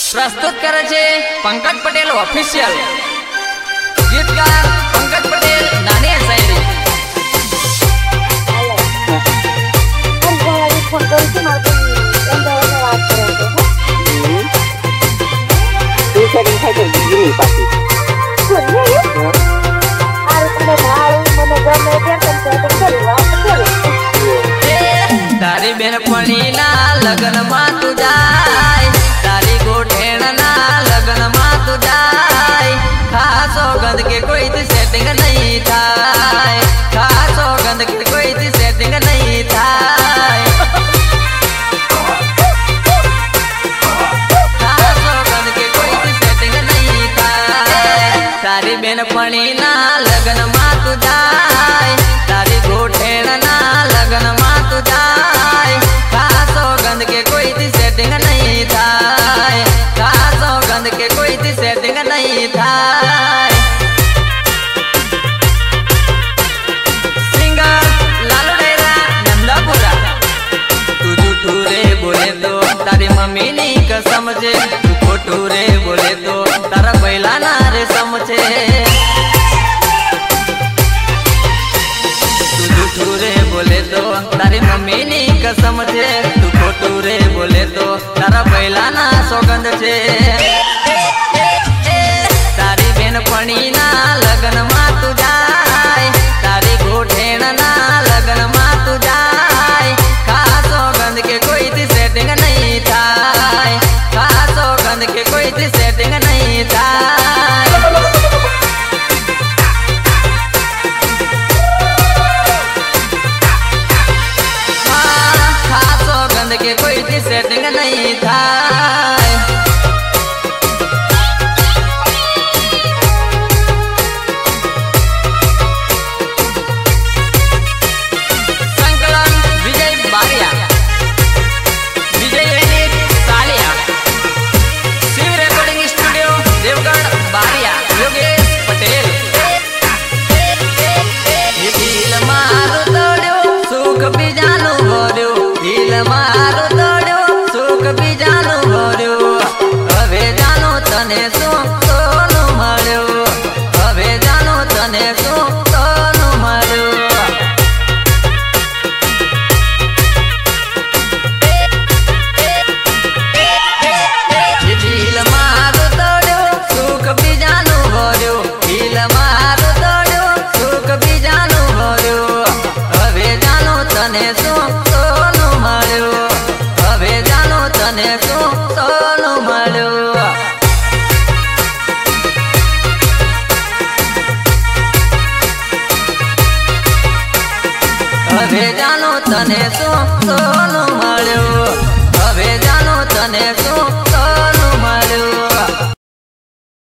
प्रस्तुत करे छे पंकज पटेल ऑफिशियल, गीतकार पंकज पटेल नानी शायरी। तारी बेनपणी ना लगन में तू जाय, तारी गोठेण ना लगन में तू जाय, खासो गंध के कोई थी सेटिंग नहीं थाय, खासो गंध के कोई थी सेटिंग नहीं थाय, खासो गंध के कोई थी सेटिंग नहीं थाय। तारी बेनपणी ना लगन में तू जाय, तारी गोठेण ना लगन में तू जाय, खासो गंध के कोई थी सेटिंग नहीं थाय, खासो गंध के कोई थी सेटिंग नहीं थाय। सिंगर लालू डेरा नंदापुरा। तू झूठू रे बोले तो तारी मम्मी नहीं कसम छे, तू खोटू रे बोले तो तारा बैला ना रे समझे, झूठू रे बोले तो तारी मम्मी नहीं कसम छे, तू खोटू रे बोले तो तारा बैला ना सौगंध छे। तारी बेनपणी ना लगन में तू जाय, तारी गोठेण ना लगन में तू जाय, खासो गंध के कोई थी सेटिंग नहीं थाय, खासो गंध के कोई थी सेटिंग नहीं थाय। के कोई थी सेटिंग नहीं थाय। संकलन विजय बारिया, विजय सालिया, शिव रिकॉर्डिंग स्टूडियो देवगढ़ बारिया, योगेश पटेल। दिल मारू तोड़ो सुख भी जानू भर्यो, दिल मारू तोड़ो सुख भी जानू भर्यो, हवे जानो तने सोनू मळ्यो, हवे जानो तने सोनू मळ्यो। दिल मारू तोड़ो सुख भी जानू भर्यो, दिल मारू तोड़ो सुख भी जानू भर्यो, हवे जानो तने सोनू मळ्यो, हवे जानो तने सोनू मळ्यो। हवे जानो तने सोनू मळ्यो, हवे जानो तने